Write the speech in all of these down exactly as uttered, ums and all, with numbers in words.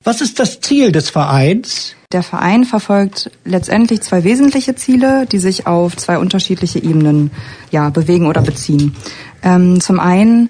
Was ist das Ziel des Vereins? Der Verein verfolgt letztendlich zwei wesentliche Ziele, die sich auf zwei unterschiedliche Ebenen ja, bewegen oder beziehen. Ähm, zum einen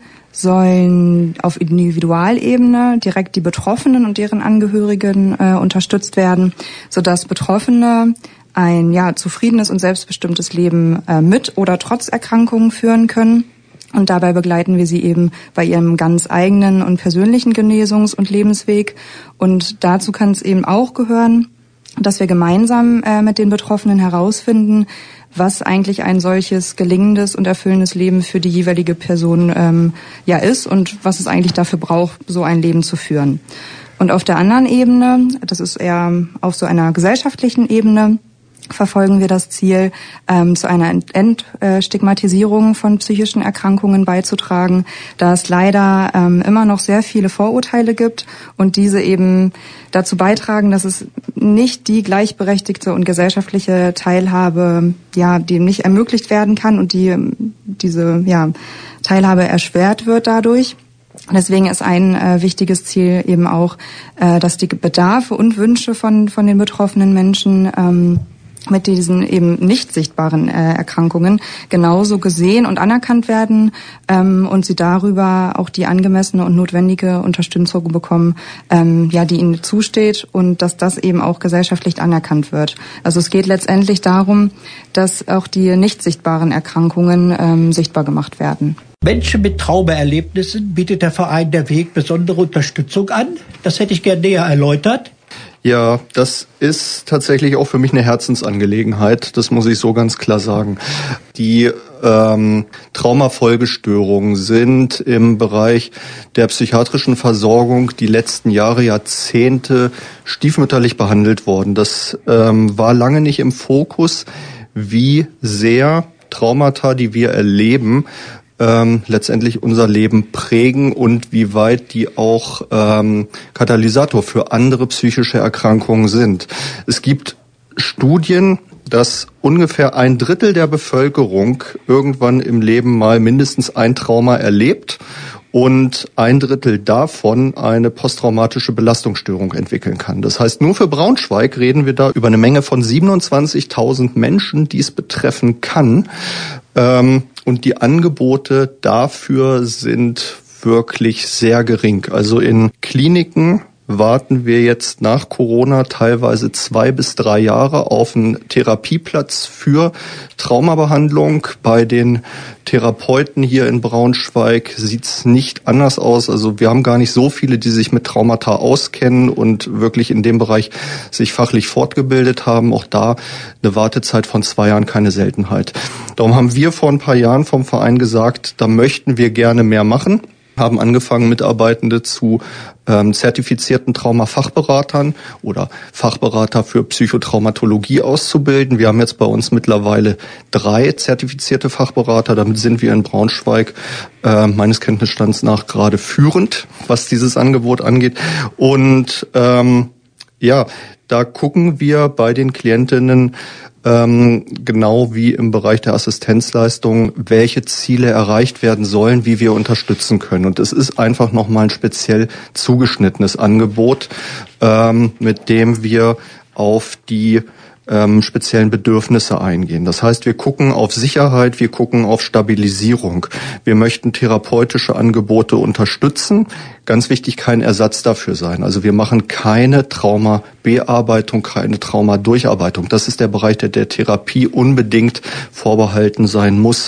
sollen auf Individualebene direkt die Betroffenen und deren Angehörigen äh, unterstützt werden, sodass Betroffene ein ja zufriedenes und selbstbestimmtes Leben äh, mit oder trotz Erkrankungen führen können. Und dabei begleiten wir sie eben bei ihrem ganz eigenen und persönlichen Genesungs- und Lebensweg. Und dazu kann es eben auch gehören, dass wir gemeinsam äh, mit den Betroffenen herausfinden, was eigentlich ein solches gelingendes und erfüllendes Leben für die jeweilige Person ähm, ja ist und was es eigentlich dafür braucht, so ein Leben zu führen. Und auf der anderen Ebene, das ist eher auf so einer gesellschaftlichen Ebene, verfolgen wir das Ziel, ähm, zu einer Entstigmatisierung von psychischen Erkrankungen beizutragen, da es leider ähm, immer noch sehr viele Vorurteile gibt und diese eben dazu beitragen, dass es nicht die gleichberechtigte und gesellschaftliche Teilhabe, ja, die nicht ermöglicht werden kann und die diese ja Teilhabe erschwert wird dadurch. Deswegen ist ein äh, wichtiges Ziel eben auch, äh, dass die Bedarfe und Wünsche von von den betroffenen Menschen ähm, mit diesen eben nicht sichtbaren äh, Erkrankungen genauso gesehen und anerkannt werden ähm, und sie darüber auch die angemessene und notwendige Unterstützung bekommen, ähm, ja, die ihnen zusteht und dass das eben auch gesellschaftlich anerkannt wird. Also es geht letztendlich darum, dass auch die nicht sichtbaren Erkrankungen ähm, sichtbar gemacht werden. Menschen mit Traumaerlebnissen bietet der Verein Der Weg besondere Unterstützung an. Das hätte ich gerne näher erläutert. Ja, das ist tatsächlich auch für mich eine Herzensangelegenheit, das muss ich so ganz klar sagen. Die ähm, Traumafolgestörungen sind im Bereich der psychiatrischen Versorgung die letzten Jahre, Jahrzehnte stiefmütterlich behandelt worden. Das ähm, war lange nicht im Fokus, wie sehr Traumata, die wir erleben, Ähm, letztendlich unser Leben prägen und wie weit die auch ähm, Katalysator für andere psychische Erkrankungen sind. Es gibt Studien, dass ungefähr ein Drittel der Bevölkerung irgendwann im Leben mal mindestens ein Trauma erlebt und ein Drittel davon eine posttraumatische Belastungsstörung entwickeln kann. Das heißt, nur für Braunschweig reden wir da über eine Menge von siebenundzwanzigtausend Menschen, die es betreffen kann. Ähm, und die Angebote dafür sind wirklich sehr gering. Also in Kliniken warten wir jetzt nach Corona teilweise zwei bis drei Jahre auf einen Therapieplatz für Traumabehandlung. Bei den Therapeuten hier in Braunschweig sieht's nicht anders aus. Also wir haben gar nicht so viele, die sich mit Traumata auskennen und wirklich in dem Bereich sich fachlich fortgebildet haben. Auch da eine Wartezeit von zwei Jahren keine Seltenheit. Darum haben wir vor ein paar Jahren vom Verein gesagt, da möchten wir gerne mehr machen. Haben angefangen, Mitarbeitende zu ähm, zertifizierten Traumafachberatern oder Fachberater für Psychotraumatologie auszubilden. Wir haben jetzt bei uns mittlerweile drei zertifizierte Fachberater. Damit sind wir in Braunschweig äh, meines Kenntnisstands nach gerade führend, was dieses Angebot angeht. Und ähm, ja, da gucken wir bei den Klientinnen Ähm, genau wie im Bereich der Assistenzleistung, welche Ziele erreicht werden sollen, wie wir unterstützen können. Und es ist einfach nochmal ein speziell zugeschnittenes Angebot, ähm, mit dem wir auf die ähm, speziellen Bedürfnisse eingehen. Das heißt, wir gucken auf Sicherheit, wir gucken auf Stabilisierung. Wir möchten therapeutische Angebote unterstützen. Ganz wichtig, kein Ersatz dafür sein. Also wir machen keine Traumabearbeitung, keine Traumadurcharbeitung. Das ist der Bereich, der der Therapie unbedingt vorbehalten sein muss.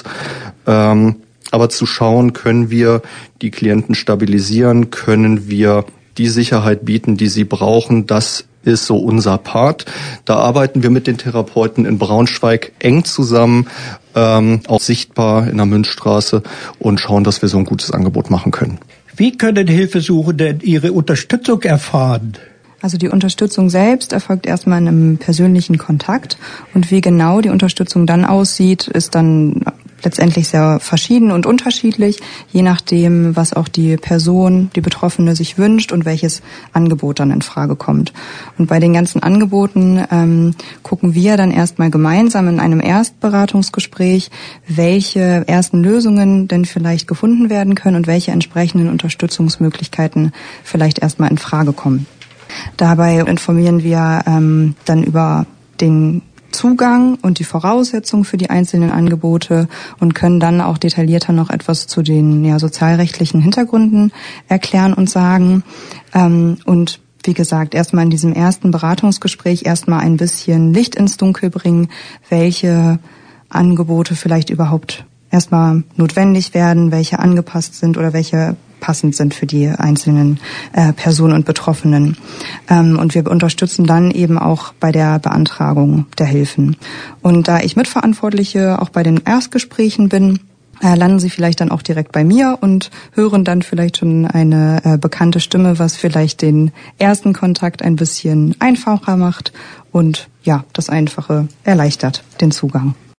Ähm, aber zu schauen, können wir die Klienten stabilisieren, können wir die Sicherheit bieten, die sie brauchen, das ist so unser Part. Da arbeiten wir mit den Therapeuten in Braunschweig eng zusammen, ähm, auch sichtbar in der Münzstraße und schauen, dass wir so ein gutes Angebot machen können. Wie können Hilfesuchende ihre Unterstützung erfahren? Also die Unterstützung selbst erfolgt erstmal in einem persönlichen Kontakt und wie genau die Unterstützung dann aussieht, ist dann letztendlich sehr verschieden und unterschiedlich, je nachdem, was auch die Person, die Betroffene sich wünscht und welches Angebot dann in Frage kommt. Und bei den ganzen Angeboten ähm, gucken wir dann erstmal gemeinsam in einem Erstberatungsgespräch, welche ersten Lösungen denn vielleicht gefunden werden können und welche entsprechenden Unterstützungsmöglichkeiten vielleicht erstmal in Frage kommen. Dabei informieren wir ähm, dann über den Zugang und die Voraussetzungen für die einzelnen Angebote und können dann auch detaillierter noch etwas zu den ja, sozialrechtlichen Hintergründen erklären und sagen. Ähm, und wie gesagt, erstmal in diesem ersten Beratungsgespräch erstmal ein bisschen Licht ins Dunkel bringen, welche Angebote vielleicht überhaupt erstmal notwendig werden, welche angepasst sind oder welche passend sind für die einzelnen äh, Personen und Betroffenen. Ähm, und wir unterstützen dann eben auch bei der Beantragung der Hilfen. Und da ich Mitverantwortliche auch bei den Erstgesprächen bin, äh, landen Sie vielleicht dann auch direkt bei mir und hören dann vielleicht schon eine äh, bekannte Stimme, was vielleicht den ersten Kontakt ein bisschen einfacher macht und ja, das Einfache erleichtert den Zugang.